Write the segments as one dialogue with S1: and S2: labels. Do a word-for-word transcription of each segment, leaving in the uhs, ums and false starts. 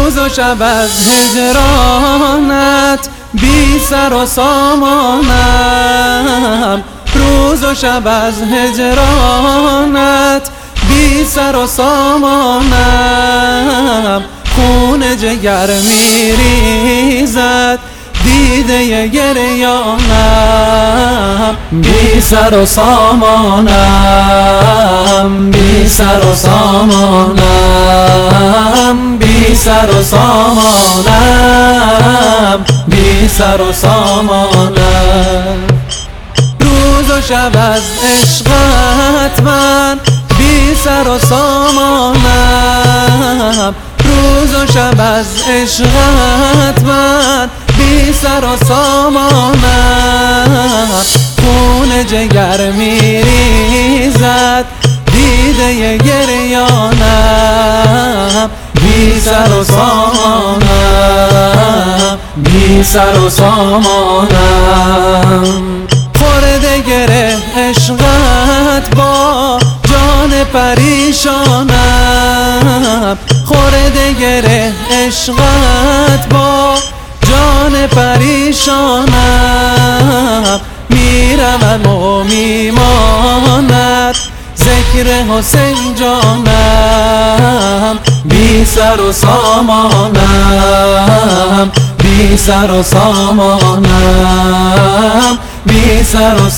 S1: روز و شب از هجرانت بی سر و سامانم، روز و شب از هجرانت بی سر و سامانم، خون جگر میریزد دیده گریانم، بی سر و سامانم، بی سر و سامانم، بی سر و سامانم، بی سر و سامانم. روز و شب از عشقت من بی سر و سامانم، روز و شب از عشقت من بی سر و سامانم، خون جگر میریزد دیده گریانم، بی سر و سامانم، بی سر و سامانم. خورده گره عشقت با جان پریشانم، خورده گره عشقت با جان پریشانم، میروم و میماند ذکر حسین جانم، بی سر و سامانم، بی سر و سامانم، بی سر و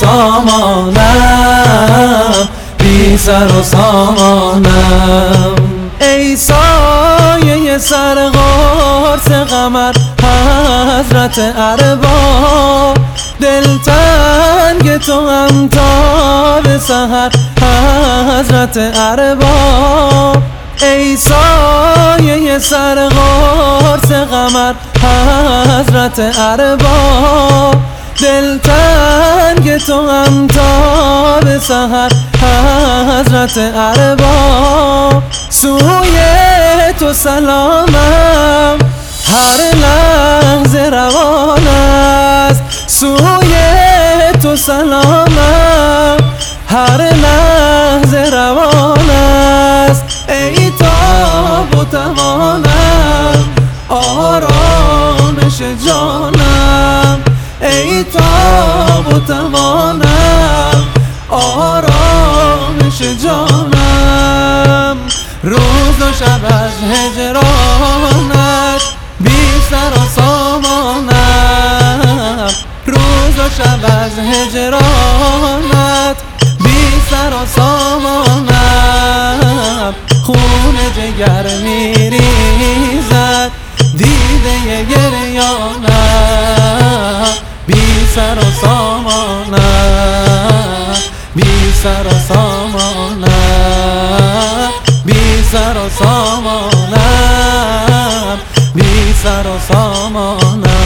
S1: سامانم، بی سر و سامانم. ای سایه سرغارس قمر حضرت ارباب، دلتنگ تو هم تا به سحر حضرت ارباب، ای سایه سرغارس قمر حضرت ارباب، دلتنگ تو هم تا به سحر حضرت ارباب، سوی تو سلامم هر لحظه روان است، سوی تو سلامم هر لحظه روان است، ای تاب و توانم آرامش جانم، ای تاب و توانم آرامش جانم. روز و شب از هجرانت بی سر و سامانم، روز و شب از هجرانت بی سر و سامانم، خون جگر میریزد دیده گریانم، بی سر و سامانم، بی سر و سامانم، بی سر و سامانم، بی سر و سامانم.